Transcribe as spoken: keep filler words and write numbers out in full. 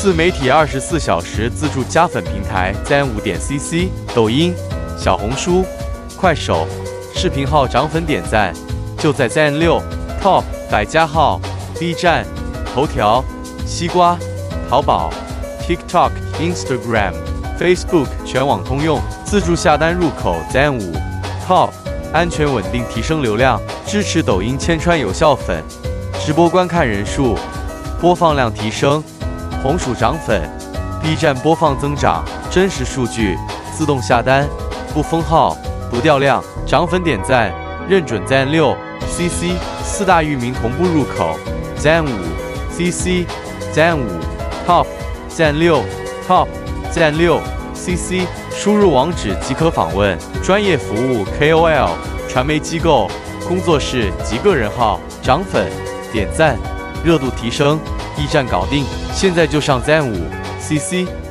自媒体二十四小时自助加粉平台 Z 五点 C C， 抖音、小红书、快手，视频号涨粉点赞就在 Z 六 Top， 百家号 B 站、头条、西瓜、淘宝、TikTok、Instagram、Facebook 全网通用，自助下单入口 Z 五 Top， 安全稳定提升流量，支持抖音千川有效粉，直播观看人数、播放量提升，红薯涨粉 ，B 站播放增长，真实数据，自动下单，不封号，不掉量，涨粉点赞，认准 Z 六 C C 四大域名同步入口 ，Z 五 C C、Z 五 Top、Z 六 Top、Z 六 C C， 输入网址即可访问专业服务 K O L、传媒机构、工作室及个人号，涨粉、点赞，热度提升，驿站搞定，现在就上 Z 五 C C。